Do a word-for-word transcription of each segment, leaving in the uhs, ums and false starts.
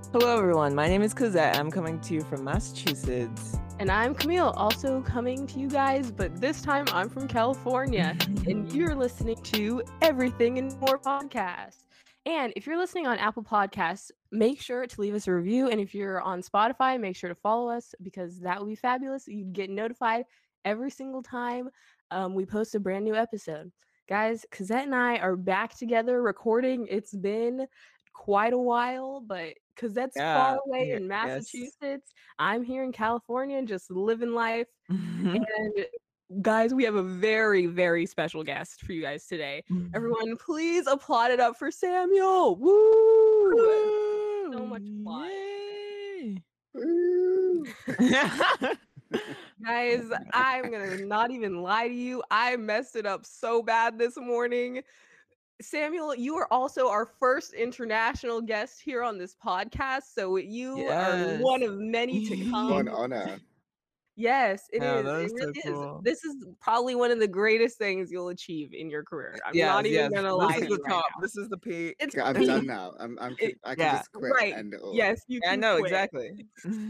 Hello, everyone. My name is Cosette. I'm coming to you from Massachusetts. And I'm Camille, also coming to you guys, but this time I'm from California, and you're listening to Everything and More podcast. And if you're listening on Apple Podcasts, make sure to leave us a review. And if you're on Spotify, make sure to follow us because that would be fabulous. You get notified every single time um, we post a brand new episode. Guys, Cosette and I are back together recording. It's been quite a while, but Cosette's Yeah, far away yeah, in yes. Massachusetts. I'm here in California just living life. And guys, we have a very, very special guest for you guys today. Everyone, please applaud it up for Samuel. Woo! So much applause. Yay! Woo! Guys, I'm gonna not even lie to you. I messed it up so bad this morning. Samuel, you are also our first international guest here on this podcast, so you are one Yes. of many to come. What an honor. Yes, it Yeah, is. that It is so really is. cool. This is probably one of the greatest things you'll achieve in your career. I'm Yes, not even yes. gonna lie This to is you the right top. now. This is the peak. It's Okay, I'm peak. done now. I'm, I'm, It- I can yeah. just quit Right. and end it all. Yes, you I can know, quit. exactly.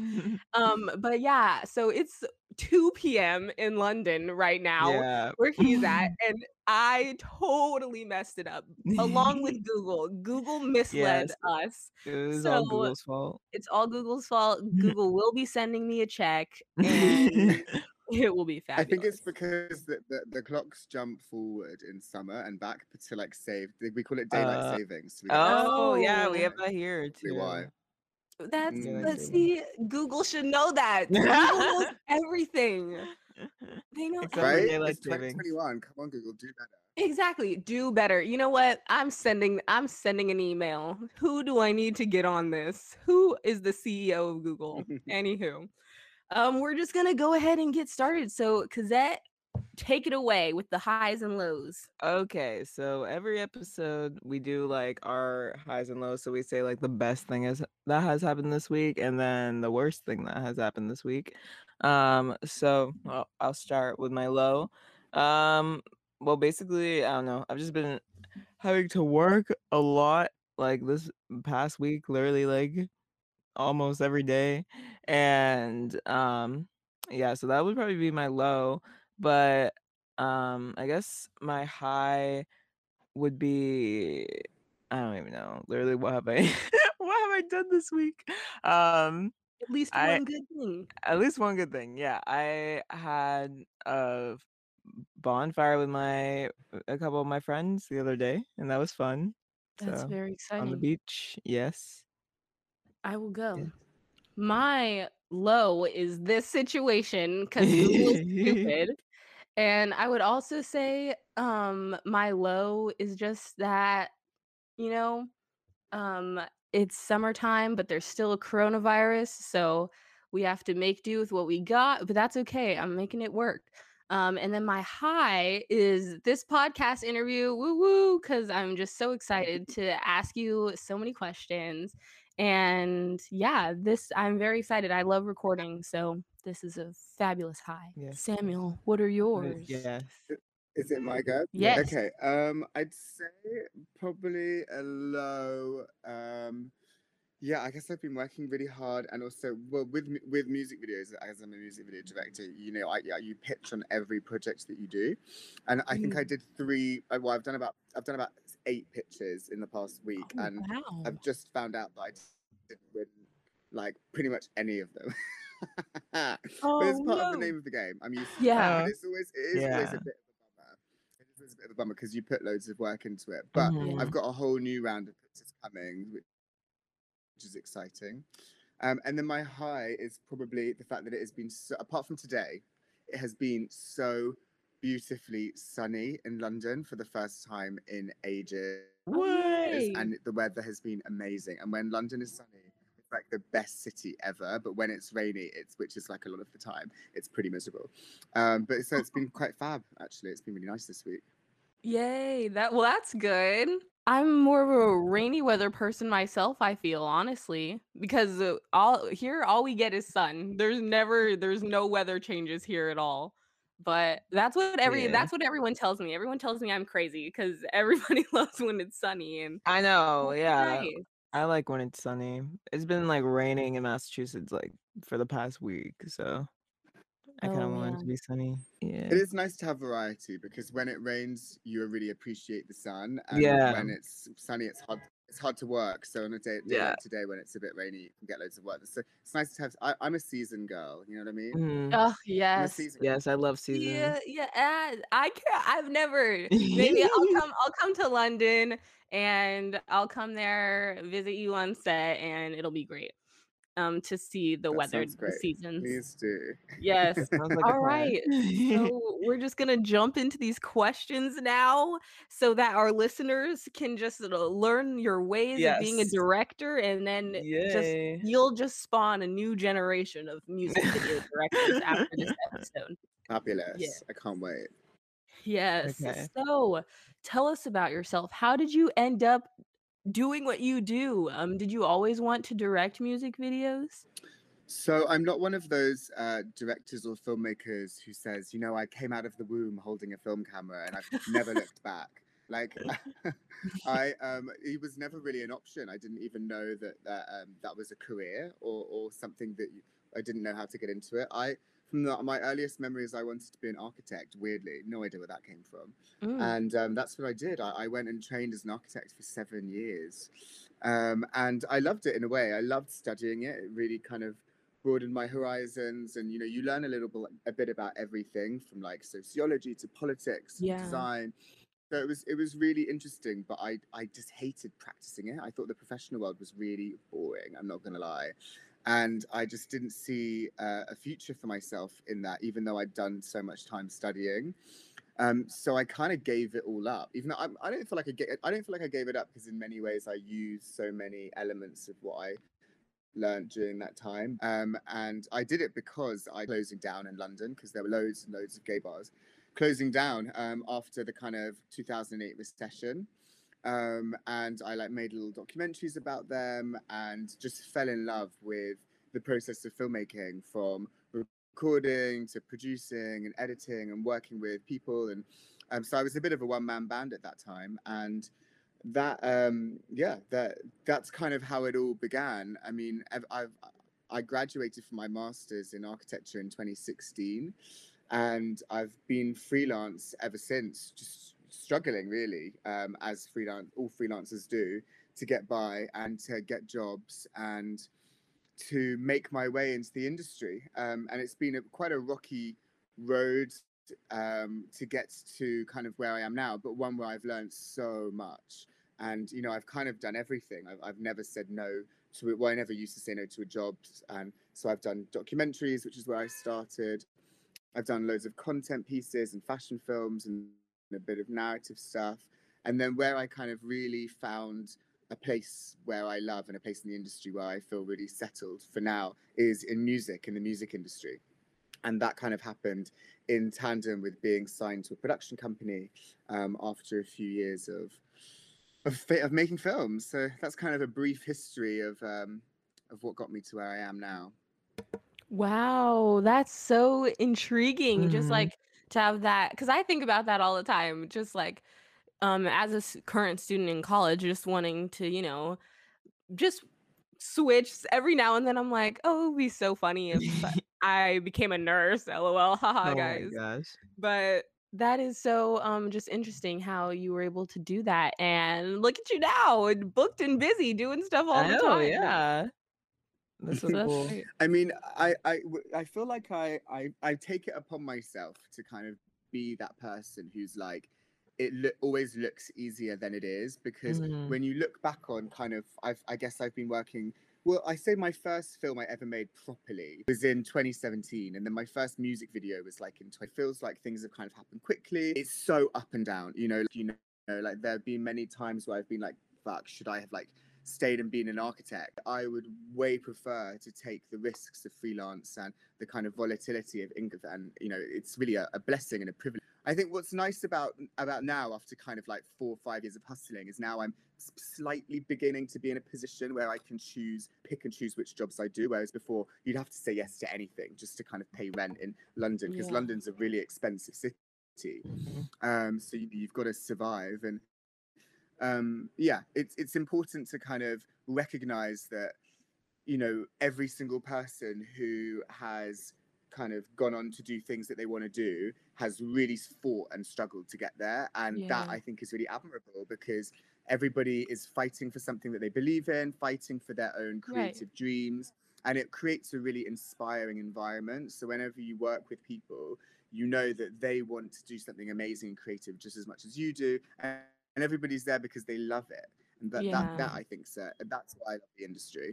Um, but yeah, so it's two p.m. in London right now Yeah. where he's at, and I totally messed it up along with Google. Google misled Yes. us. It was So all Google's fault. it's all Google's fault. Google will be sending me a check, and it will be I think fabulous. it's because the, the, the clocks jump forward in summer and back to like save. We call it daylight Uh, savings. So we get Oh, yeah, we Oh. have that here exactly why. too. That's Mm. but see, Google should know that. Google knows everything. They know Except for Right? daylight It's twenty savings. twenty-one. Come on, Google, do better. Exactly. Do better. You know what? I'm sending I'm sending an email. Who do I need to get on this? Who is the C E O of Google? Anywho. Um, we're just gonna go ahead and get started. So Cosette, take it away with the highs and lows. Okay, so every episode we do like our highs and lows. So we say like the best thing is that has happened this week, and then the worst thing that has happened this week. Um, so I'll, I'll start with my low. Um, well, basically, I don't know. I've just been having to work a lot like this past week, literally like almost every day, and um, yeah. So that would probably be my low, but um, I guess my high would be I don't even know. Literally, what have I what have I done this week? Um, At least I one good thing. at least one good thing. Yeah, I had a bonfire with my a couple of my friends the other day, and that was fun. That's So very on the exciting. beach, yes. I will go. Yeah. My low is this situation because Google is stupid. And I would also say um my low is just that, you know, um it's summertime, but there's still a coronavirus, so we have to make do with what we got, but that's okay. I'm making it work. Um, and then my high is this podcast interview, woo woo, because I'm just so excited to ask you so many questions. And yeah, this I'm very excited. I love recording, so this is a fabulous high. Yes. Samuel, what are yours? Yes. Is it my go? Yes. Okay. Um, I'd say probably a low. Um, yeah, I guess I've been working really hard, and also well with mu- with music videos. As I'm a music video director, you know, I yeah, you pitch on every project that you do, and I think I Mm. did three. uh, Well, I've done about I've done about eight pitches in the past week, Oh, and wow. I've just found out that I didn't win like pretty much any of them. But it's Oh, part of the no. name of the game. I'm used to Yeah. it. But it's always it is always Yeah. a bit of a bummer. It is always a bit of a bummer because you put loads of work into it. But Mhm. I've got a whole new round of pitches coming, which which is exciting. Um, and then my high is probably the fact that it has been so, apart from today, it has been so beautifully sunny in London for the first time in ages. Oh, yay. And the weather has been amazing. And when London is sunny, it's like the best city ever. But when it's rainy, it's which is like a lot of the time, it's pretty miserable. Um, but so it's been quite fab, actually. It's been really nice this week. Yay. That well, that's good. I'm more of a rainy weather person myself, I feel, honestly, because uh, all here all we get is sun. There's never there's no weather changes here at all. But that's what every Yeah. that's what everyone tells me. Everyone tells me I'm crazy because everybody loves when it's sunny and I know, that's yeah. nice. I like when it's sunny. It's been like raining in Massachusetts like for the past week, so I kind of Oh want it yeah. to be sunny. Yeah. It is nice to have variety because when it rains, you really appreciate the sun, and Yeah. when it's sunny, it's hard. It's hard to work. So on a day, day Yeah. like today, when it's a bit rainy, you can get loads of work. So it's nice to have. I, I'm a season girl. You know what I mean? Mhm. Oh I'm a yes. season. Yes, I love seasons. Yeah, yeah. uh, I can't. I've never. Maybe I'll come. I'll come to London and I'll come there, visit you on set, and it'll be great. Um, to see the That weathered sounds great. seasons. Please do. Yes. That sounds like a All plan. right. So we're just gonna jump into these questions now so that our listeners can just uh, learn your ways of being a Yes. director, and then just Yay. you'll just spawn a new generation of music video directors after this episode. Yeah. Fabulous. I can't wait. Yes. Okay. So tell us about yourself. How did you end up doing what you do? Um, did you always want to direct music videos? So I'm not one of those uh, directors or filmmakers who says, you know, I came out of the womb holding a film camera and I've never looked back. Like, I um, it was never really an option. I didn't even know that that, um, that was a career or or something that you, I didn't know how to get into it. I from the, my earliest memories, I wanted to be an architect. Weirdly, no idea where that came from, Mm, and um, that's what I did. I, I went and trained as an architect for seven years, um, and I loved it in a way. I loved studying it. It really kind of broadened my horizons, and you know, you learn a little bit a bit about everything from like sociology to politics and yeah. design. So it was it was really interesting, but I I just hated practicing it. I thought the professional world was really boring. I'm not gonna lie, and I just didn't see uh, a future for myself in that, even though I'd done so much time studying. Um, so I kind of gave it all up, even though I, I don't feel like I get I don't feel like I gave it up because in many ways I used so many elements of what I learned during that time. Um, and I did it because I closing down in London because there were loads and loads of gay bars closing down um, after the kind of two thousand eight recession. Um, and I like made little documentaries about them and just fell in love with the process of filmmaking, from recording to producing and editing and working with people. And um, so I was a bit of a one man band at that time. And that um yeah that that's kind of how it all began. I mean, I've, I've I graduated from my master's in architecture in twenty sixteen, and I've been freelance ever since, just struggling really, um, as freelance all freelancers do, to get by and to get jobs and to make my way into the industry. Um, and it's been a, quite a rocky road um, to get to kind of where I am now, but one where I've learned so much. And you know, I've kind of done everything. I've, I've never said no to it. Well, I never used to say no to a job. And so I've done documentaries, which is where I started. I've done loads of content pieces and fashion films and a bit of narrative stuff. And then where I kind of really found a place where I love and a place in the industry where I feel really settled for now is in music, in the music industry. And that kind of happened in tandem with being signed to a production company um, after a few years of, of of making films. So that's kind of a brief history of um, of what got me to where I am now. Wow, that's so intriguing. Just Mhm. like to have that, because I think about that all the time. Just like um, as a s- current student in college, just wanting to, you know, just switch every now and then. I'm like, oh, it would be so funny if I became a nurse. LOL, haha, Oh my guys. gosh. But that is so um just interesting how you were able to do that. And look at you now, and booked and busy doing stuff all I the know, time. yeah. That's so So that's cool. great. I mean, I, I, I feel like I, I, I take it upon myself to kind of be that person who's like, it lo- always looks easier than it is, because Mhm. when you look back on kind of, I've, I guess I've been working. Well, I say my first film I ever made properly was in twenty seventeen, and then my first music video was like in. It feels like things have kind of happened quickly. It's so up and down, you know. You know, like there have been many times where I've been like, "Fuck, should I have like stayed and been an architect?" I would way prefer to take the risks of freelance and the kind of volatility of income. And you know, it's really a, a blessing and a privilege. I think what's nice about about now, after kind of like four or five years of hustling, is now I'm slightly beginning to be in a position where I can choose, pick and choose which jobs I do. Whereas before, you'd have to say yes to anything just to kind of pay rent in London, because Yeah. London's a really expensive city. Mhm. Um, so you, you've got to survive. And um, yeah, it's it's important to kind of recognize that, you know, every single person who has kind of gone on to do things that they want to do has really fought and struggled to get there. And that, Yeah. I think, is really admirable, because everybody is fighting for something that they believe in, fighting for their own Right. creative dreams. And it creates a really inspiring environment. So whenever you work with people, you know that they want to do something amazing and creative just as much as you do. And, and everybody's there because they love it. And that, that, Yeah. that I think, so, that's why I love the industry.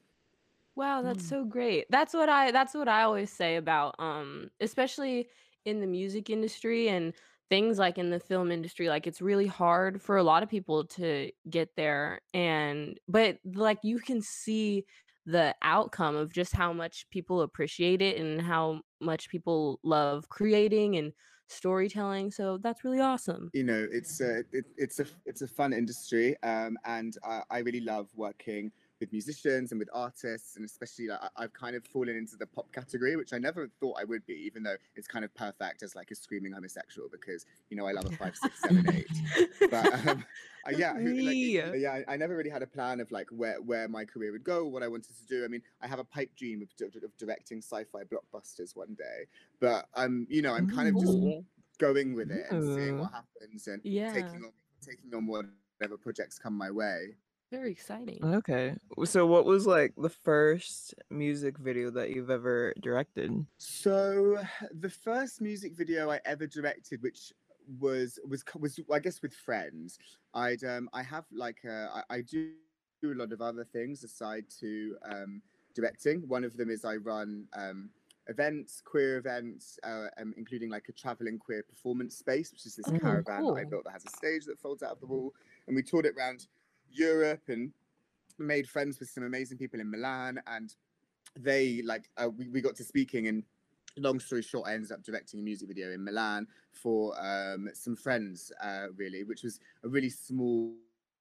Wow, that's Mm. so great. That's what I that's what I always say about um especially in the music industry and things like in the film industry, like it's really hard for a lot of people to get there, and but like you can see the outcome of just how much people appreciate it and how much people love creating and storytelling. So that's really awesome. You know, it's a it, it's a it's a fun industry, um, and I, I really love working with musicians and with artists, and especially like, I- I've kind of fallen into the pop category, which I never thought I would be, even though it's kind of perfect as like a screaming homosexual, because you know I love a five, six, seven, eight. But um, uh, yeah, who, like it, Me. yeah, I, I never really had a plan of like where where my career would go, what I wanted to do. I mean, I have a pipe dream of, of directing sci-fi blockbusters one day, but um, you know, I'm kind of just Mm. Cool. going with it and seeing Ooh. what happens, and Yeah. taking on taking on whatever projects come my way. Very exciting. Okay. So what was like the first music video that you've ever directed? So the first music video I ever directed, which was was was I guess with friends, I'd um I have like uh, I, I do do a lot of other things aside to um directing. One of them is I run um events, queer events, uh, um, including like a traveling queer performance space, which is this Oh, caravan that I cool. built that has a stage that folds out of the wall, and we toured it around Europe and made friends with some amazing people in Milan, and they like uh, we, we got to speaking, and long story short, I ended up directing a music video in Milan for um, some friends, uh, really, which was a really small,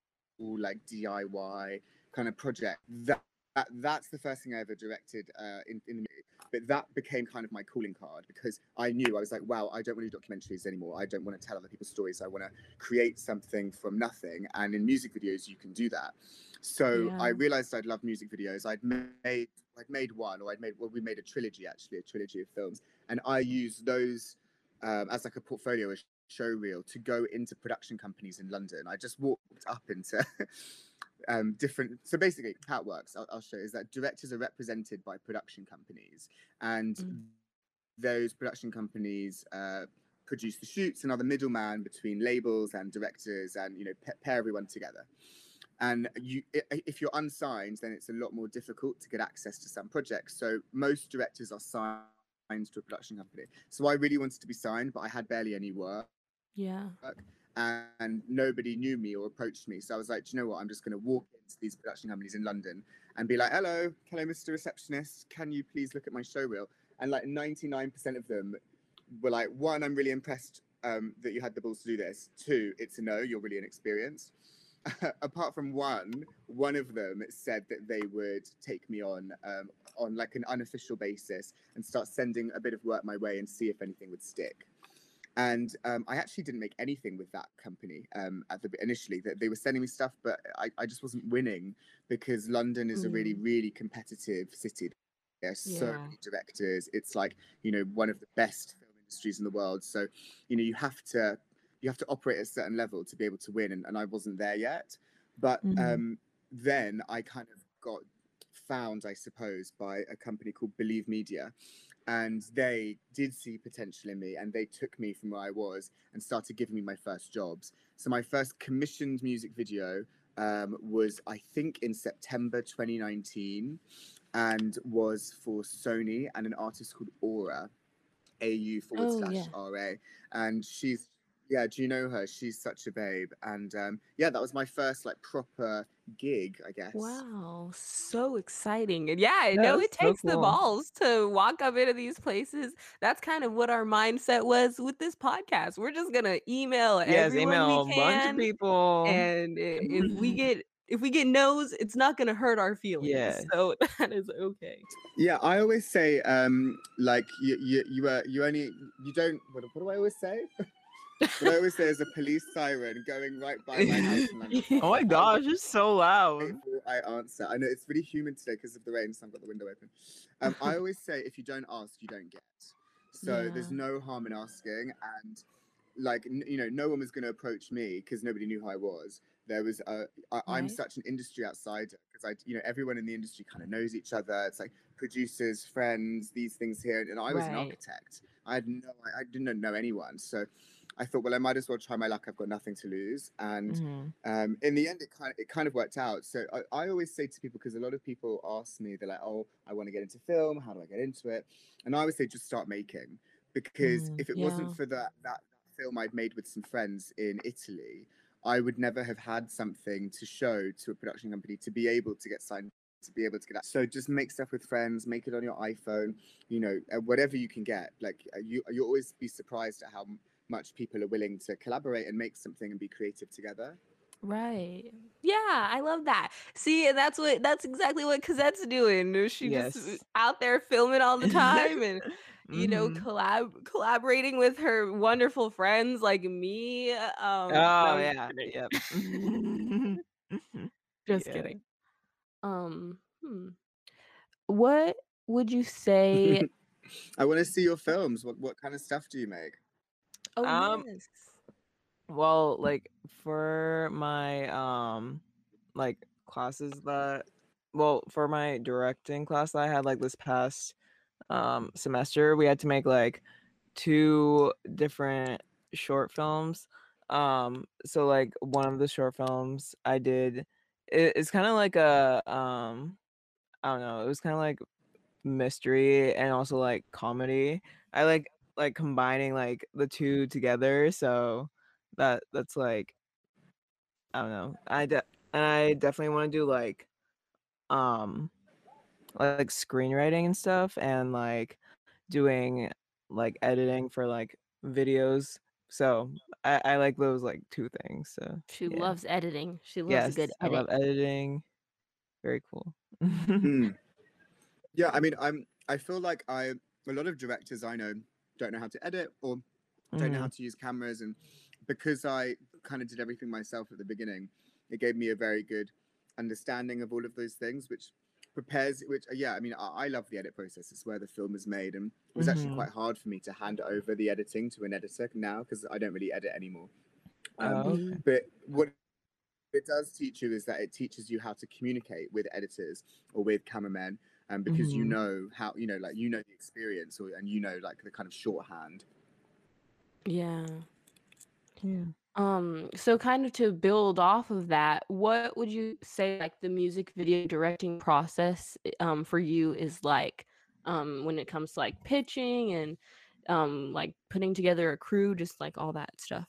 like D I Y kind of project. That, that that's the first thing I ever directed uh, in, in the movie. But that became kind of my calling card, because I knew, I was like, wow, I don't want to do documentaries anymore. I don't want to tell other people's stories. I want to create something from nothing. And in music videos, you can do that. So I Yeah. realized I'd love music videos. I'd made I'd made one, or I'd made well, we made a trilogy, actually, a trilogy of films, and I used those um, as like a portfolio, a show reel, to go into production companies in London. I just walked up into um, different. So basically, how it works, I'll, I'll show you, is that directors are represented by production companies, and Mm. those production companies uh, produce the shoots and are the middleman between labels and directors, and you know pa- pair everyone together. And you, if you're unsigned, then it's a lot more difficult to get access to some projects. So most directors are signed to a production company. So I really wanted to be signed, but I had barely any work, Yeah. and nobody knew me or approached me. So I was like, do you know what? I'm just going to walk into these production companies in London and be like, hello, hello, Mister Receptionist. Can you please look at my show reel? And like ninety-nine percent of them were like, one, I'm really impressed um, that you had the balls to do this. Two, it's a no, you're really inexperienced. Apart from one, one of them said that they would take me on um, on like an unofficial basis and start sending a bit of work my way and see if anything would stick. And um, I actually didn't make anything with that company um, at the initially. That they were sending me stuff, but I, I just wasn't winning, because London is a really, Mm. really competitive city. There's so Yeah. many directors. It's like, you know, one of the best film industries in the world. So, you know, you have to you have to operate at a certain level to be able to win. And, and I wasn't there yet. But Mhm. um, then I kind of got found, I suppose, by a company called Believe Media, and they did see potential in me, and they took me from where I was and started giving me my first jobs. So my first commissioned music video um, was, I think, in September twenty nineteen, and was for Sony and an artist called Aura, A U forward Oh, slash yeah. R A, and she's, yeah, do you know her? She's such a babe, and um, yeah, that was my first like proper gig, I guess. Wow, so exciting. And yeah, I Yeah, know that's it so takes the cool. balls to walk up into these places. That's kind of what our mindset was with this podcast. We're just gonna email Yes, everyone we email a bunch of can, people. and i- if we get if we get no's, it's not gonna hurt our feelings. Yes. So that is okay. Yeah, I always say, um, like you, you, you, uh, you only, you don't. What, what do I always say? What I always say is a police siren going right by my house in London. Oh my I gosh, it's so loud. before I answer. I know it's really humid today because of the rain, so I've got the window open. Um, I always say if you don't ask, you don't get. So Yeah. there's no harm in asking, and like n- you know, no one was going to approach me because nobody knew who I was. There was a, I, I'm Right. such an industry outsider because I, you know, everyone in the industry kind of knows each other. It's like producers, friends, these things here, and I was an Right. architect. I had no, I, I didn't know anyone, so I thought, well, I might as well try my luck. I've got nothing to lose, and Mhm. um, in the end, it kind of, it kind of worked out. So I, I always say to people, because a lot of people ask me, they're like, "Oh, I want to get into film. How do I get into it?" And I always say, just start making, because Mm. if it Yeah. wasn't for that that film I'd made with some friends in Italy, I would never have had something to show to a production company to be able to get signed, to be able to get that. So just make stuff with friends, make it on your iPhone, you know, uh, whatever you can get. Like uh, you, you always be surprised at how much people are willing to collaborate and make something and be creative together. Right. Yeah, I love that. See, and that's what that's exactly what Cosette's doing. She just uh, Yes. out there filming all the time and you know, Mhm. collab collaborating with her wonderful friends like me. Um, Oh no, I'm just yeah. kidding. Yep. Just Yeah. kidding. Um, hmm. What would you say? I want to see your films. What what kind of stuff do you make? Oh, Um. yes. Well, like for my um, like classes that, well, for my directing class that I had like this past um semester, we had to make like two different short films. Um, so like one of the short films I did, it, it's kind of like a um, I don't know, it was kind of like mystery and also like comedy. I like like combining like the two together, so that that's like I don't know. I de- and I definitely want to do like um like screenwriting and stuff and like doing like editing for like videos. So I, I like those like two things. So She yeah. loves editing. She loves a Yes, good I edit. love editing. Very cool. Mm. Yeah, I mean, I'm. I feel like I a lot of directors I know don't know how to edit or don't know how Mhm. to use cameras, and because I kind of did everything myself at the beginning, it gave me a very good understanding of all of those things, which prepares. Which uh, yeah, I mean, I, I love the edit process. It's where the film is made, and it was actually Mhm. quite hard for me to hand over the editing to an editor now because I don't really edit anymore. Um, Oh, Mm, okay. but what it does teach you is that it teaches you how to communicate with editors or with cameramen, um, because you Mhm. know how, you know, like you know the experience, or and you know like the kind of shorthand. yeah. Yeah. Um, so kind of to build off of that, what would you say like the music video directing process i- um for you is like um when it comes to like pitching and um like putting together a crew, just like all that stuff.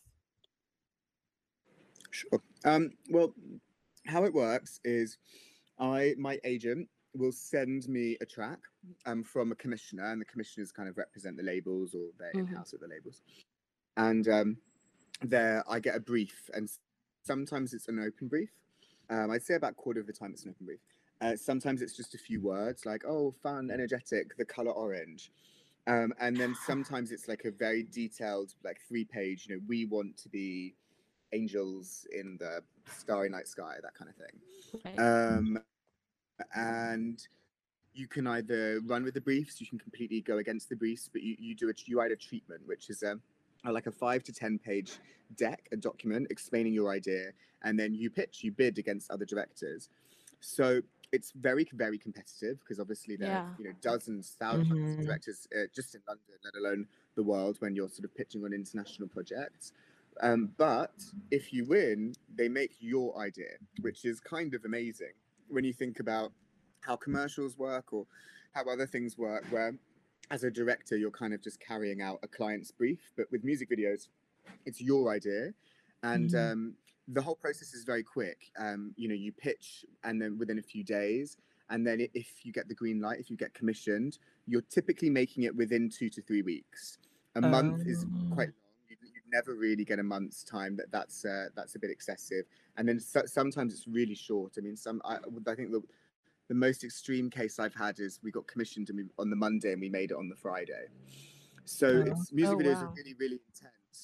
Sure. Um, well, how it works is I my agent will send me a track um, from a commissioner, and the commissioners kind of represent the labels, or they're in Mm-hmm. house at the labels. And um, there I get a brief, and sometimes it's an open brief. Um, I'd say about a quarter of the time it's an open brief. Uh, sometimes it's just a few words like, oh, fun, energetic, the color orange. Um, and then sometimes it's like a very detailed, like three page, you know, we want to be angels in the starry night sky, that kind of thing. Right. Um, and you can either run with the briefs, you can completely go against the briefs, but you, you do a you write a treatment, which is a, a like a five to ten page deck, a document explaining your idea, and then you pitch, you bid against other directors. So it's very very competitive because obviously there are Yeah. you know dozens, thousands of Mhm. directors uh, just in London, let alone the world when you're sort of pitching on international projects. Um, but if you win, they make your idea, which is kind of amazing when you think about how commercials work or how other things work, where as a director you're kind of just carrying out a client's brief, but with music videos it's your idea. And Mhm. um, the whole process is very quick. Um, you know, you pitch, and then within a few days, and then if you get the green light, if you get commissioned, you're typically making it within two to three weeks. A month is quite Um. long. You, you never really get a month's time. That that's uh, that's a bit excessive. And then so, sometimes it's really short. I mean, some I, I think the the most extreme case I've had is we got commissioned and we, on the Monday, and we made it on the Friday. So Oh. it's music Oh videos are wow. really really intense.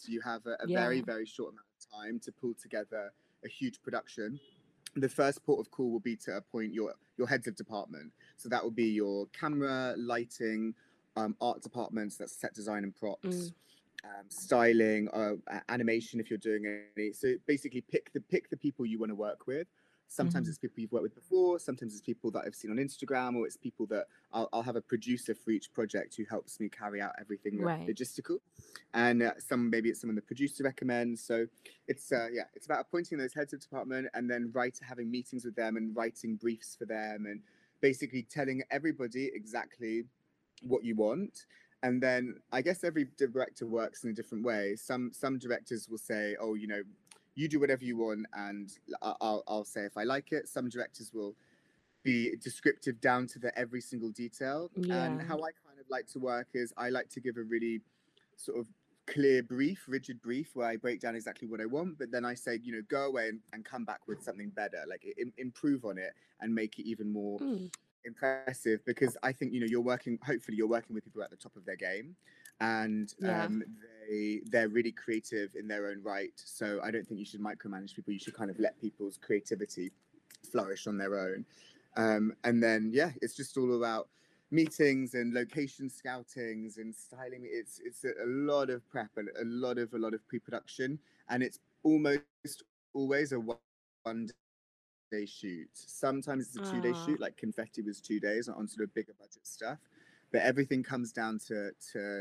You have a, a very, Yeah. very short amount of time to pull together a huge production. The first port of call will be to appoint your your heads of department. So that will be your camera, lighting, um, art departments, that's set design and props, Mm. um, styling, uh, animation if you're doing any. So basically, pick the pick the people you want to work with. Sometimes Mhm. it's people you've worked with before. Sometimes it's people that I've seen on Instagram, or it's people that I'll, I'll have a producer for each project who helps me carry out everything Right. logistical. And uh, some maybe it's someone the producer recommends. So it's uh, yeah, it's about appointing those heads of department and then write having meetings with them and writing briefs for them and basically telling everybody exactly what you want. And then I guess every director works in a different way. Some some directors will say, oh, you know, you do whatever you want, and I'll I'll say if I like it. Some directors will be descriptive down to the every single detail. And Yeah. how I kind of like to work is I like to give a really sort of clear brief, rigid brief where I break down exactly what I want, but then I say, you know, go away and, and come back with something better, like I- improve on it and make it even more Mm. impressive. Because I think, you know, you're working, hopefully you're working with people at the top of their game, and Yeah. um, they, they're really creative in their own right. So I don't think you should micromanage people. You should kind of let people's creativity flourish on their own. Um, and then, yeah, it's just all about meetings and location scoutings and styling. It's it's a, a lot of prep and a lot of a lot of pre-production, and it's almost always a one day shoot. Sometimes it's a two day Uh, shoot, like Confetti was two days on sort of bigger budget stuff. But everything comes down to to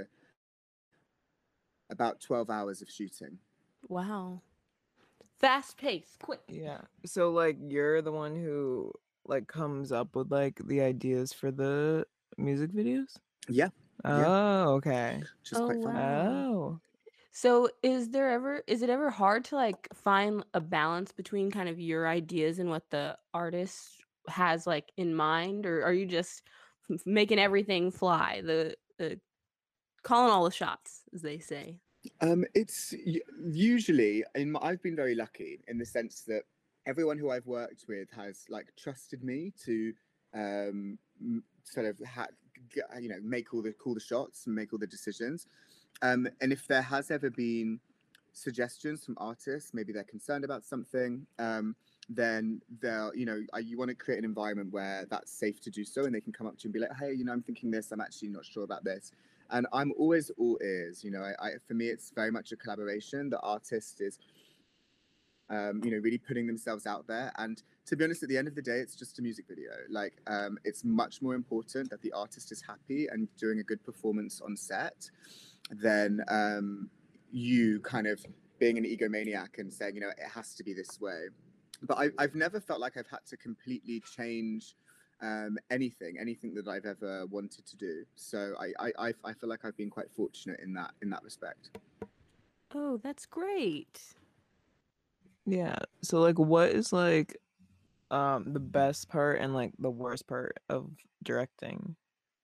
about twelve hours of shooting. wow. Fast pace, quick. Yeah. So like you're the one who like comes up with like the ideas for the music videos? Yeah, yeah, Oh, okay. which is Oh, quite fun. wow. Oh. So is there ever is it ever hard to like find a balance between kind of your ideas and what the artist has like in mind, or are you just f- making everything fly, the, the calling all the shots, as they say? Um, it's u- usually, in my, I've been very lucky in the sense that everyone who I've worked with has like trusted me to um, m- sort of ha- g- you know make all the call the shots and make all the decisions. Um, and if there has ever been suggestions from artists, maybe they're concerned about something, um, then they'll, you know, uh, you want to create an environment where that's safe to do so, and they can come up to you and be like, hey, you know, I'm thinking this, I'm actually not sure about this. And I'm always all ears, you know, I, I for me, it's very much a collaboration. The artist is, um, you know, really putting themselves out there. And to be honest, at the end of the day, it's just a music video. Like, um, it's much more important that the artist is happy and doing a good performance on set than um, you kind of being an egomaniac and saying, you know, it has to be this way. But I, I've never felt like I've had to completely change um, anything, anything that I've ever wanted to do. So I, I, I, I feel like I've been quite fortunate in that in that respect. Oh, that's great. Yeah. So like what is like um the best part and like the worst part of directing?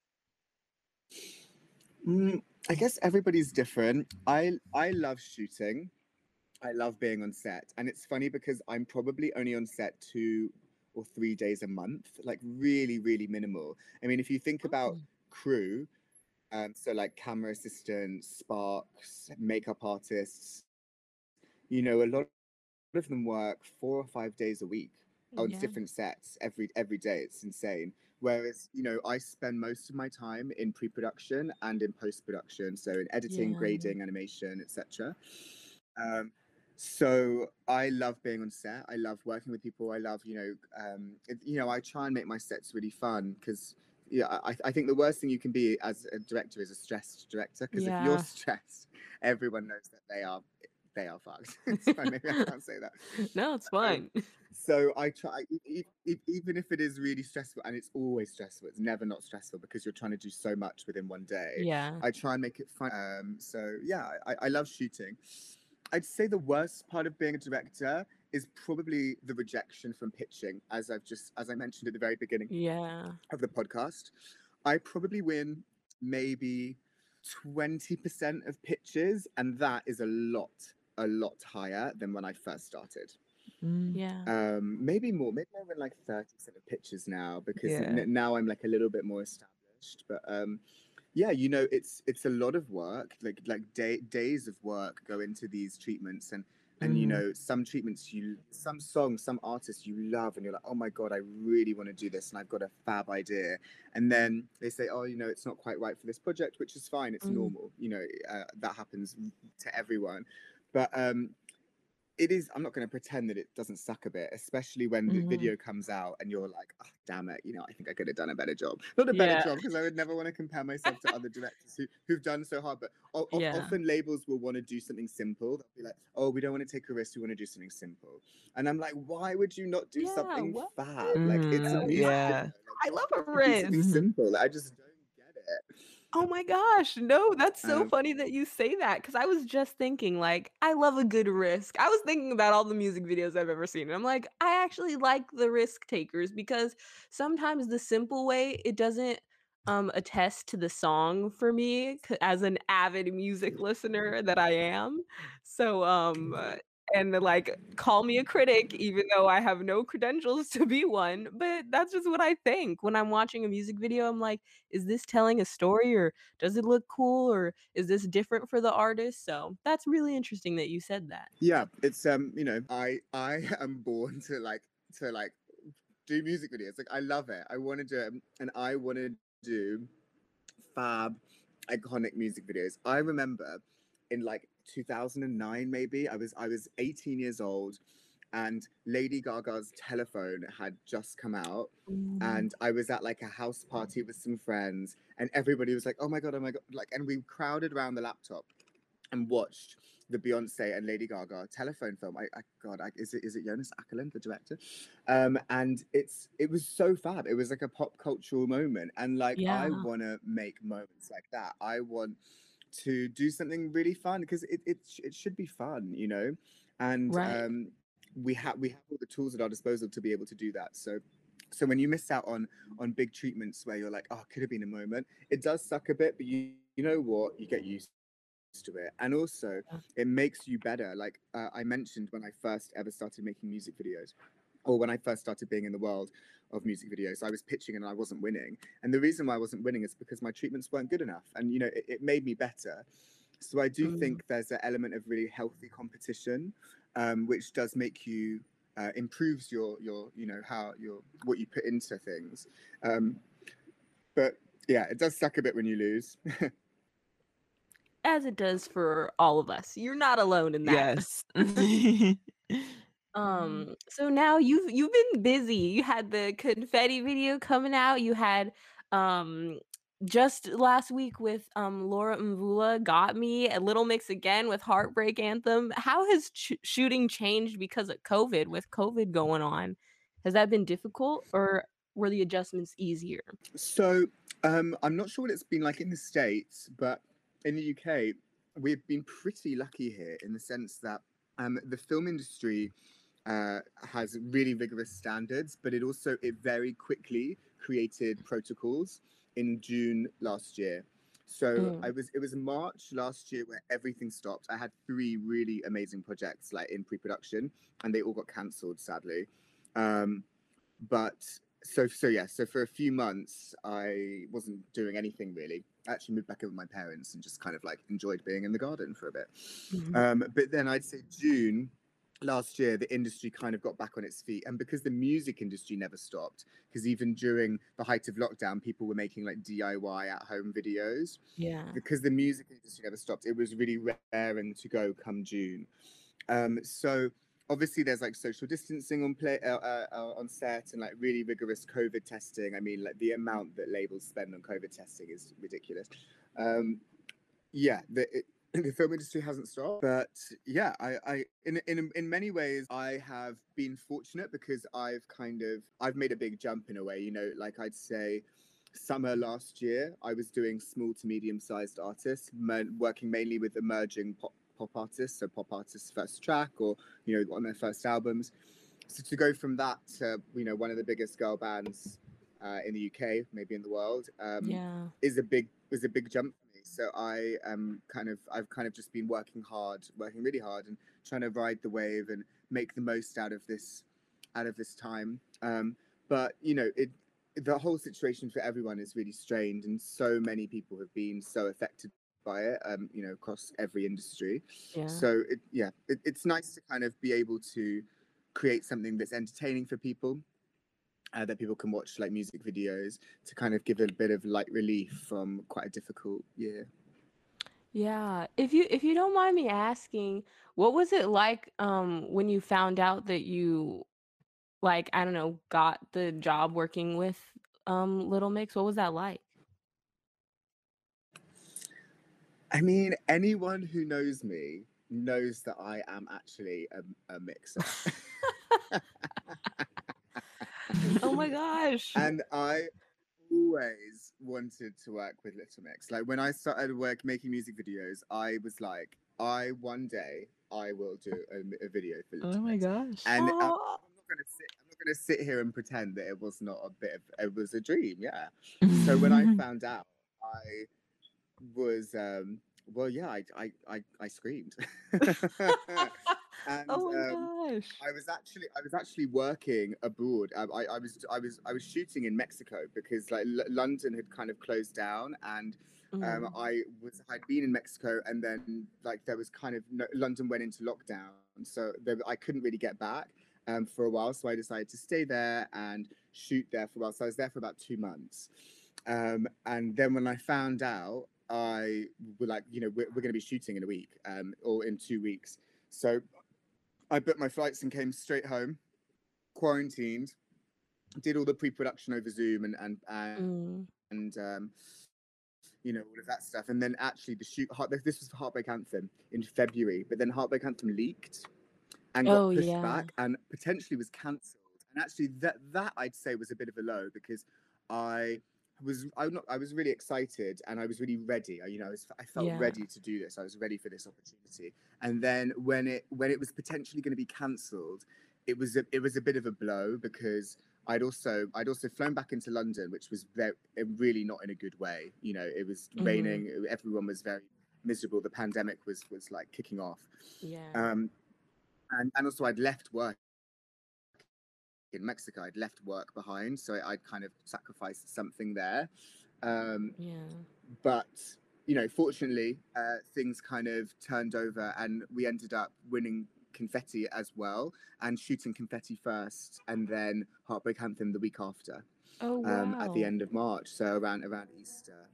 Mm, I guess everybody's different. I I love shooting. I love being on set. And it's funny because I'm probably only on set two or three days a month, like really, really minimal. I mean, if you think about Oh, crew, um, so like camera assistants, sparks, makeup artists, you know, a lot of them work four or five days a week on yeah. different sets every every day. It's insane. Whereas, you know, I spend most of my time in pre-production and in post-production, so in editing, Yeah. grading, animation, et cetera. Um, so I love being on set. I love working with people. I love, you know, um, it, you know, I try and make my sets really fun because, yeah, I, I think the worst thing you can be as a director is a stressed director. Because if you're Yeah. stressed, everyone knows that they are they are fucked. So maybe I can't say that. No, it's Um, fine. so I try, e- e- e- even if it is really stressful, and it's always stressful, it's never not stressful because you're trying to do so much within one day. Yeah. I try and make it fun. Um, so yeah, I, I love shooting. I'd say the worst part of being a director is probably the rejection from pitching, as I've just, as I mentioned at the very beginning Yeah. of the podcast. I probably win maybe twenty percent of pitches, and that is a lot, a lot higher than when I first started. Mm, Yeah. Um, maybe more, maybe I win like thirty percent of pitches now because yeah. n- now I'm like a little bit more established. But um, yeah, you know, it's it's a lot of work, like like day, days of work go into these treatments, and and you Mhm. know, some treatments you, some songs, some artists you love, and you're like, oh my god, I really want to do this, and I've got a fab idea, and then they say, oh, you know, it's not quite right for this project, which is fine, it's Mhm. normal, you know, uh, that happens to everyone, but um, it is, I'm not going to pretend that it doesn't suck a bit, especially when the Mhm. video comes out and you're like, oh, damn it, you know, I think I could have done a better job. Not a better Yeah. job, because I would never want to compare myself to other directors who, who've done so hard, but o- of- Yeah. often labels will want to do something simple. They'll be like, oh, we don't want to take a risk, we want to do something simple. And I'm like, why would you not do Yeah, something what? fab? Like, it's a Mhm. music video. Yeah. Like, I why love a would you do something risk. Mhm. simple? Like, I just don't get it. Oh my gosh, no, that's so Um, funny that you say that because I was just thinking, like, I love a good risk. I was thinking about all the music videos I've ever seen, and I'm like, I actually like the risk takers because sometimes the simple way, it doesn't, um, attest to the song for me c as an avid music listener that I am. So, um, uh, and, like, call me a critic even though I have no credentials to be one, but that's just what I think. When I'm watching a music video, I'm like, "Is this telling a story or does it look cool or is this different for the artist?" So, that's really interesting that you said that. yeah, it's um, you know, I I am born to like to like do music videos. Like I love it. I want to do it, and I want to do fab, iconic music videos. I remember in like two thousand nine, maybe I was I was eighteen years old, and Lady Gaga's Telephone had just come out. Mm. And I was at like a house party with some friends, and everybody was like, "Oh my god, oh my god!" Like, and we crowded around the laptop and watched the Beyonce and Lady Gaga Telephone film. I, I God, I, is it is it Jonas Ackerlund, the director? Um, and it's it was so fab. It was like a pop cultural moment, and like I Yeah, want to make moments like that. I want to do something really fun because it it sh- it should be fun, you know. And right. um, we have we have all the tools at our disposal to be able to do that. So. So when you miss out on on big treatments where you're like, oh, could have been a moment, it does suck a bit, but you you know what, you get used to it, and also Yeah. it makes you better. Like uh, I mentioned, when I first ever started making music videos, or when I first started being in the world of music videos, I was pitching and I wasn't winning, and the reason why I wasn't winning is because my treatments weren't good enough, and you know it, it made me better. So I do Mm. think there's an element of really healthy competition, um, which does make you uh, improves your your you know how your what you put into things, um, but yeah, it does suck a bit when you lose. As it does for all of us. You're not alone in that. Yes. Um, so now you've you've been busy. You had the confetti video coming out. You had um just last week with um Laura Mvula Got Me, a Little Mix again with Heartbreak Anthem. How has ch- shooting changed because of COVID with COVID going on? Has that been difficult or were the adjustments easier? So um, I'm not sure what it's been like in the States, but in the U K, we've been pretty lucky here in the sense that um, the film industry uh, has really rigorous standards, but it also it very quickly created protocols in June last year. So I Mm. was it was March last year where everything stopped. I had three really amazing projects like in pre-production, and they all got cancelled sadly. Um, but so so yeah, so for a few months I wasn't doing anything really. I actually moved back in with my parents and just kind of like enjoyed being in the garden for a bit. Mhm. Um, but then I'd say June last year, the industry kind of got back on its feet, and because the music industry never stopped, because even during the height of lockdown, people were making like D I Y at home videos. Yeah. Because the music industry never stopped, it was really raring to go come June. Um, so obviously there's like social distancing on play uh, uh, uh, on set and like really rigorous COVID testing. I mean, like the amount that labels spend on COVID testing is ridiculous. Um, yeah, the it, the film industry hasn't stopped, but yeah, I, I in in in many ways I have been fortunate because I've kind of I've made a big jump in a way. You know, like I'd say. Summer last year, I was doing small to medium sized artists, working mainly with emerging pop pop artists, so pop artists' first track or you know on their first albums. So to go from that to you know one of the biggest girl bands uh, in the U K, maybe in the world, um, Yeah. is a big is a big jump for me. So I am kind of I've kind of just been working hard, working really hard, and trying to ride the wave and make the most out of this out of this time. Um, but you know it. the whole situation for everyone is really strained, and so many people have been so affected by it, um, you know, across every industry. Yeah. So it, yeah, it, it's nice to kind of be able to create something that's entertaining for people, uh, that people can watch, like music videos, to kind of give a bit of light relief from quite a difficult year. Yeah. If you if you don't mind me asking, what was it like um when you found out that you like, I don't know, got the job working with um Little Mix? What was that like? I mean, anyone who knows me knows that I am actually a, a mixer. Oh my gosh. And I always wanted to work with Little Mix. Like when I started work making music videos, I was like, I one day I will do a, a video for Oh Little my Mix. gosh. And um, I'm Oh. not gonna sit. I'm not gonna sit here and pretend that it was not a bit of. It was a dream, yeah. So when I found out, I was um, well, yeah, I I I, I screamed. And Oh my um, gosh. I was actually I was actually working abroad. Um, I, I was I was I was shooting in Mexico because like L- London had kind of closed down, and um, Mm. I was I'd been in Mexico, and then like there was kind of no, London went into lockdown, so there, I couldn't really get back um, for a while. So I decided to stay there and shoot there for a while. So I was there for about two months, um, and then when I found out, I were like, you know, we're, we're going to be shooting in a week, um, or in two weeks. So I booked my flights and came straight home, quarantined, did all the pre-production over Zoom and and Mm. and um, you know, all of that stuff. And then actually the shoot, this was for Heartbreak Anthem in February, but then Heartbreak Anthem leaked and got Oh pushed yeah. back and potentially was cancelled. And actually, that that I'd say was a bit of a low because I was I not I was really excited and I was really ready. I, you know, I, was, I felt Yeah. ready to do this. I was ready for this opportunity. And then when it when it was potentially going to be cancelled, it was a, it was a bit of a blow because I'd also I'd also flown back into London, which was very really not in a good way. You know, it was Mm-hmm. raining. Everyone was very miserable. The pandemic was was like kicking off. Yeah. Um, and, and also I'd left work in Mexico. I'd left work behind, so I'd kind of sacrificed something there. Um, Yeah. but you know, fortunately, uh, things kind of turned over, and we ended up winning Confetti as well, and shooting Confetti first, and then Heartbreak Anthem the week after, Oh um, at the wow. end of March, so around around Easter.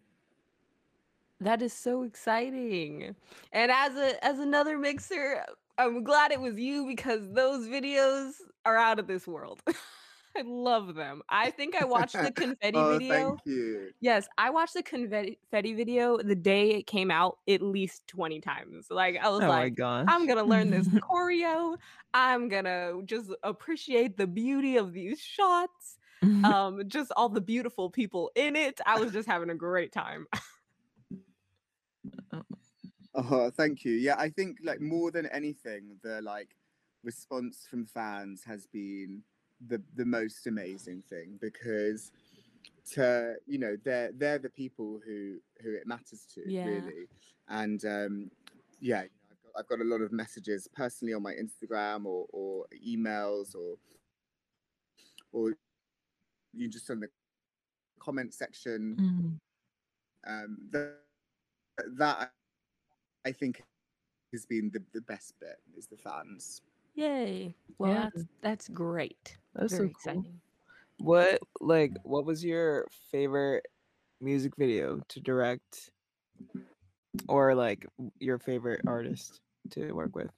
That is so exciting. And as a as another mixer, I'm glad it was you because those videos are out of this world. I love them. I think I watched the confetti Oh, video. thank you. Yes, I watched the confetti confetti video the day it came out at least twenty times. Like I was Oh my like, I'm gosh. gonna learn this choreo. I'm gonna just appreciate the beauty of these shots. Um, just all the beautiful people in it. I was just having a great time. Oh, thank you. Yeah, I think like more than anything, the like response from fans has been the the most amazing thing because to you know they're they're the people who who it matters to Yeah. really, and um, yeah, you know, I've got, I've got a lot of messages personally on my Instagram or or emails or or you just on the comment section. Mhm. Um, that that I think has been the, the best bit is the fans. Yay. Well, Yeah, that's that's great. that's Very so cool. exciting. What like what was your favorite music video to direct or like w- your favorite artist to work with?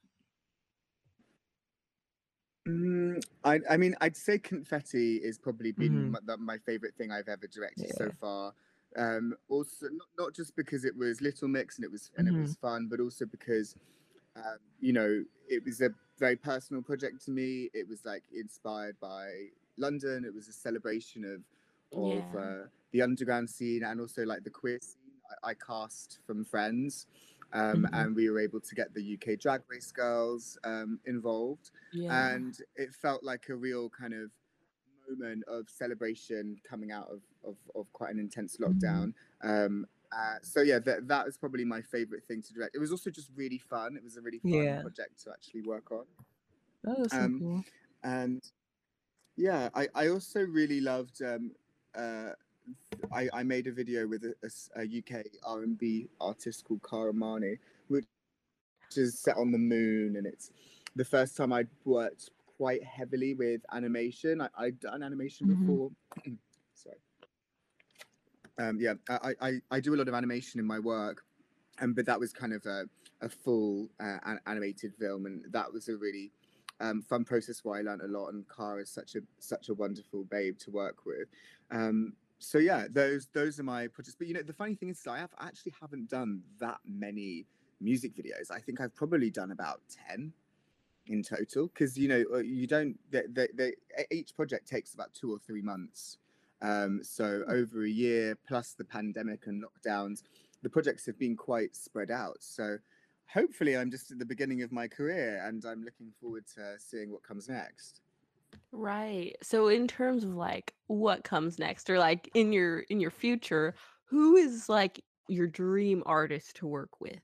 Mm, I, I mean, I'd say Confetti has probably been Hmm. my, the, my favorite thing I've ever directed so Yeah. far. Um, also, not, not just because it was Little Mix and it was and it Hmm. was fun, but also because um, you know it was a very personal project to me. It was like inspired by London. It was a celebration of of Yeah. uh, the underground scene and also like the queer scene. I, I cast from Friends, um, Hmm. and we were able to get the U K Drag Race girls um, involved, Yeah. and it felt like a real kind of moment of celebration coming out of, of, of quite an intense Hmm. lockdown. Um, uh, so yeah, that that was probably my favorite thing to direct. It was also just really fun. It was a really fun Yeah. project to actually work on. Oh, that's so Um, cool. and yeah, I, I also really loved. Um, uh, I, I made a video with a, a s- a U K R and B artist called Cara Mani, which is set on the moon, and it's the first time I'd worked quite heavily with animation. I, I'd done animation Mhm. before. Sorry. Um, yeah, I, I, I do a lot of animation in my work, um, but that was kind of a, a full uh, an- animated film, and that was a really um, fun process where I learned a lot. And Cara is such a such a wonderful babe to work with. Um, so yeah, those those are my projects. But you know, the funny thing is, I have actually haven't done that many music videos. I think I've probably done about ten in total, because you know uh, you don't they, they, they, each project takes about two or three months, um, so over a year plus the pandemic and lockdowns, the projects have been quite spread out. So hopefully I'm just at the beginning of my career, and I'm looking forward to seeing what comes next. Right. So in terms of like what comes next or like in your in your future, who is like your dream artist to work with?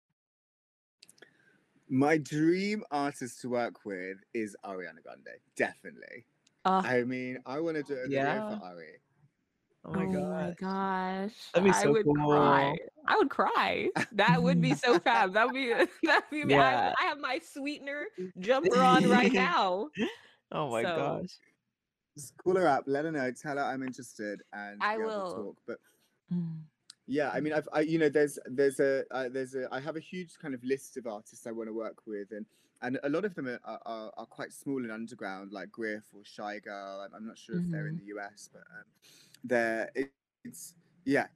My dream artist to work with is Ariana Grande, definitely. Uh, I mean, I want to do a video for Yeah. Ari. Oh my oh my gosh. gosh. That'd be I so would cry. cool. I would cry. That would be so fab. That would be that would be I Yeah. I have my sweetener jumper on right now. Oh my So gosh. Just call her up, let her know, tell her I'm interested, and I yeah, we'll will. talk. But Mm. yeah, I mean, I've, I, you know, there's, there's a, uh, there's a, I have a huge kind of list of artists I want to work with, and and a lot of them are, are, are quite small and underground, like Griff or Shy Girl. I'm, I'm not sure if they're in Mhm. the U S, but um, they're, it, it's, yeah,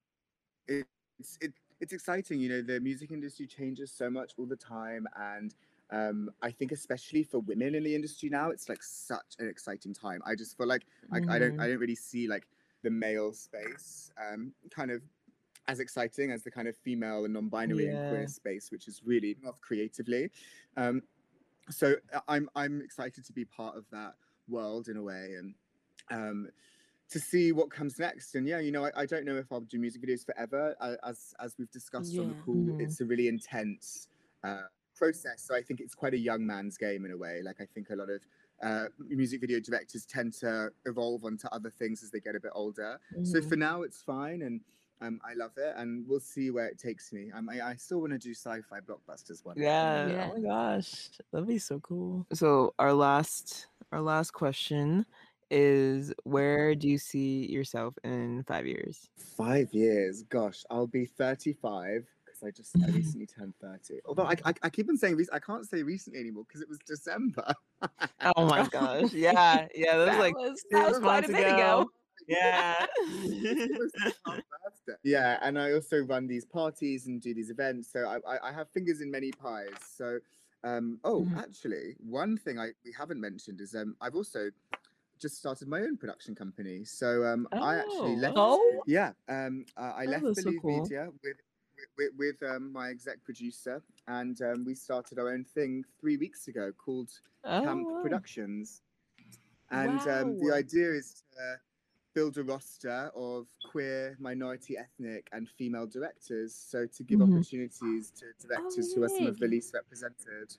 it's, it, it's exciting. You know, the music industry changes so much all the time, and um, I think especially for women in the industry now, it's like such an exciting time. I just feel like I, I don't, I Mhm. don't really see like the male space um, kind of as exciting as the kind of female and non-binary and queer Yeah. space, which is really off creatively. Um, so uh, I'm I'm excited to be part of that world in a way, and um, to see what comes next. And yeah, you know, I, I don't know if I'll do music videos forever. Uh, as as we've discussed on the Yeah. call, Mhm. it's a really intense uh, process. So I think it's quite a young man's game in a way. Like I think a lot of uh, music video directors tend to evolve onto other things as they get a bit older. So for Mhm. now, it's fine, and um, I love it, and we'll see where it takes me. Um, I, I still want to do sci-fi blockbusters one day. Yeah. Yeah. Oh my gosh. That'd be so cool. So our last our last question is, where do you see yourself in five years? Five years, gosh, I'll be thirty-five because I just I recently turned thirty. Although I, I, I keep on saying rec- I can't say recently anymore because it was December. Oh my gosh. Yeah. Yeah. That was That like was that was six quite a months bit ago. ago. Yeah. It's almost like our birthday. Yeah, and I also run these parties and do these events, so I, I, I have fingers in many pies. So, um, oh, Mhm. actually, one thing I we haven't mentioned is um, I've also just started my own production company. So um, I actually Oh, left. what? Oh, Yeah, um, uh, I Oh, left that's so Believe cool. Media with with, with um, my exec producer, and um, we started our own thing three weeks ago called Camp Oh, wow. Productions. And um, the wow. idea is to build a roster of queer, minority, ethnic, and female directors. So to give Mhm. opportunities to Oh, directors who are some of the yay. least represented.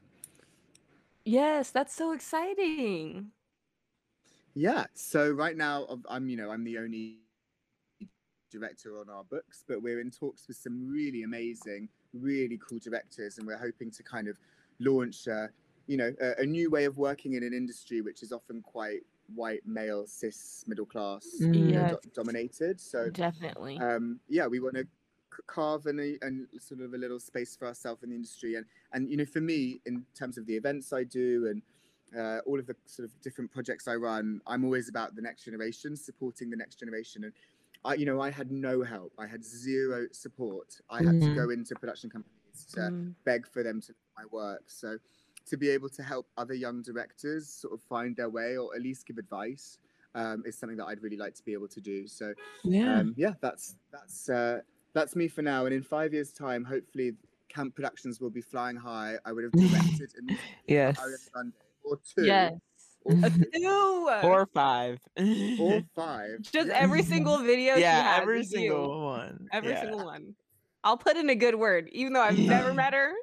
Yes, that's so exciting. Yeah. So right now, of- I'm you know I'm the only director on our books, but we're in talks with some really amazing, really cool directors, and we're hoping to kind of launch, uh, you know, a, a new way of working in an industry which is often quite white, male, cis, middle class, you know, Mm. Yes, do- dominated. So definitely. um, yeah, we want to carve and and sort of a little space for ourselves in the industry, and and you know, for me, in terms of the events I do and uh, all of the sort of different projects I run, I'm always about the next generation, supporting the next generation. And I, you know, I had no help. I had zero support. I had to Mhm. go into production companies to Mm, beg for them to do my work. So to be able to help other young directors sort of find their way or at least give advice um, is something that I'd really like to be able to do. So Yeah. um, yeah, that's that's uh, that's me for now. And in five years' time, hopefully, Camp Productions will be flying high. I would have directed a music video for Ariana Yes. Grande, or two, yes. or A three, two. Or five. or five. Just Yeah. every single video she Yeah, has every is you. single one. Every Yeah. single one. I'll put in a good word, even though I've never met her.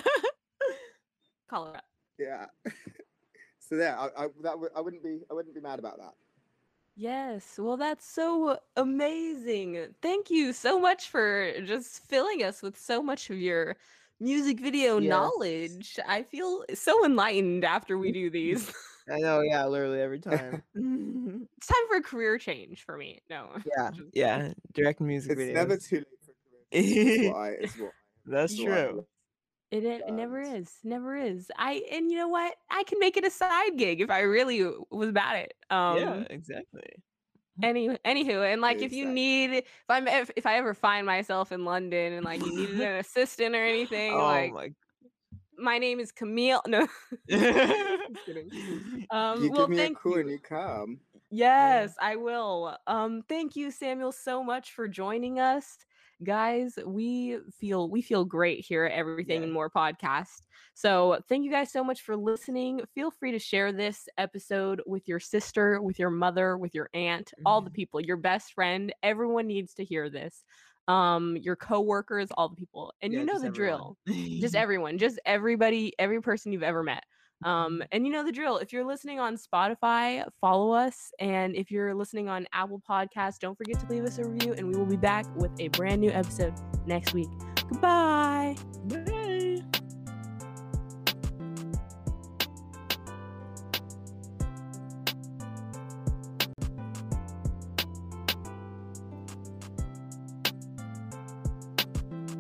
Call her up. Yeah. So there, I, I that would I wouldn't be I wouldn't be mad about that. Yes. Well, that's so amazing. Thank you so much for just filling us with so much of your music video Yes. knowledge. I feel so enlightened after we do these. I know, yeah, literally every time. It's time for a career change for me. No. Yeah, Just- yeah, direct music It's videos. never too late for a career. Is what I is what That's is what I true. It, it it never learned. is. Never is. I and you know what? I can make it a side gig if I really w- was about it. Um Yeah, exactly. Any anywho, and like if you Exactly. need if I'm if, if I ever find myself in London and like you needed an assistant or anything, Oh like my my name is Camille. No, just kidding. Um, You well, give me a thank call you. and you come. Yes, I will. Um, thank you, Samuel, so much for joining us. Guys, we feel we feel great here at Everything Yeah. and More podcast. So thank you guys so much for listening. Feel free to share this episode with your sister, with your mother, with your aunt, all the Mhm. people, your best friend. Everyone needs to hear this. Um, your coworkers, all the people. And Yeah, you know just the everyone. drill. Just everyone, just everybody, every person you've ever met. Um, and you know the drill. If you're listening on Spotify, follow us. And if you're listening on Apple Podcasts, don't forget to leave us a review. And we will be back with a brand new episode next week. Goodbye.